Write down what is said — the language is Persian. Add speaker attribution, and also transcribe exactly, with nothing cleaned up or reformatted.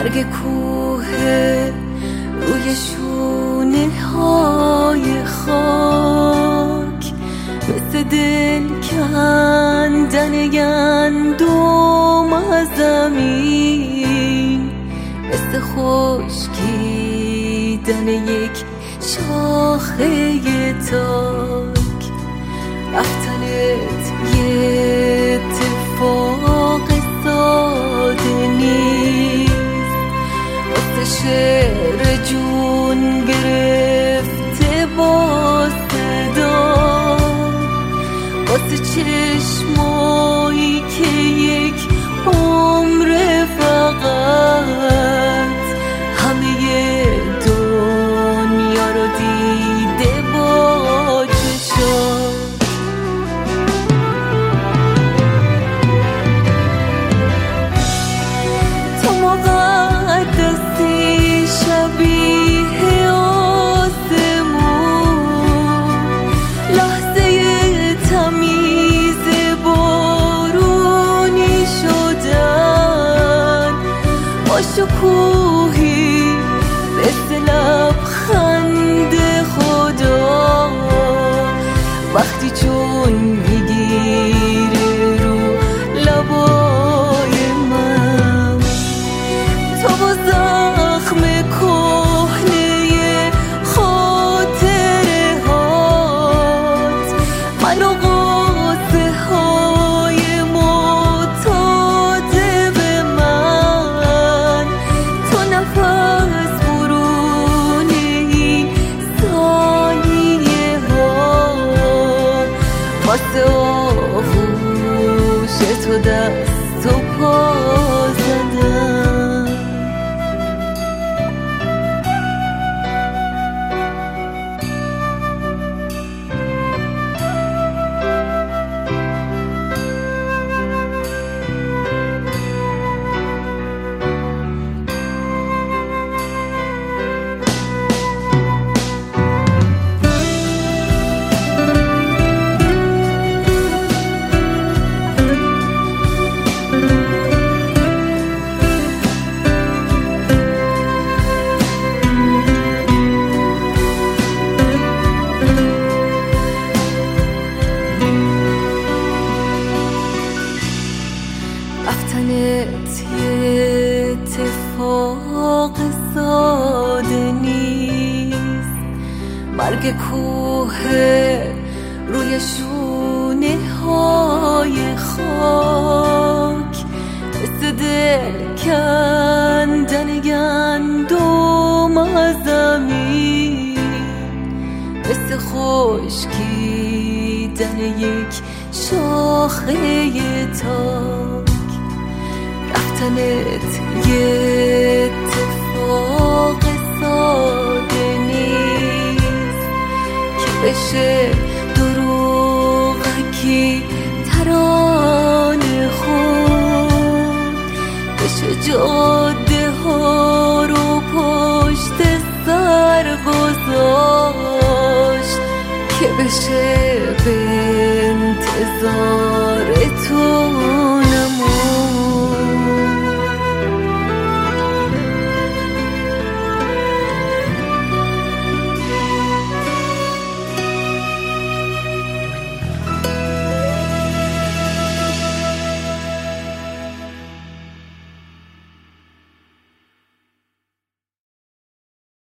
Speaker 1: مرگ کوه روی شونه های خاک، مثل دل کندن گندم از زمین، مثل خشکیدن یک شاخه تاک. رفتنت یه اتفاق ساده نیست، واسه شعر جون گرفته با صدا، واسه چشمایی که یک عمر فقط همه دنیا رو دیده با چشم. تو مقدسی شبیه آسمون، لحظه تمیز بارونی شدن، با شکوهی مثل لبخند خدا، وقتی چون میگیره رو لبای من. تو با زخم کهنه خاطره هات، منو قصه های معتاد به من. تو نفس برون این ثانیه ها، واسه آغوش تو دست و پا زدم. رفتنت یه اتفاق ساده نیست، مرگ کوه روی شونه های خاک، مثل دل کندن گندم از زمین، مثل خشکیدن یک شاخه تاک. رفتنت یه اتفاق ساده نیست که بشه دروغکی ترانه خون، بشه جاده ها رو پشت سر گذاشت، که بشه به انتظار تو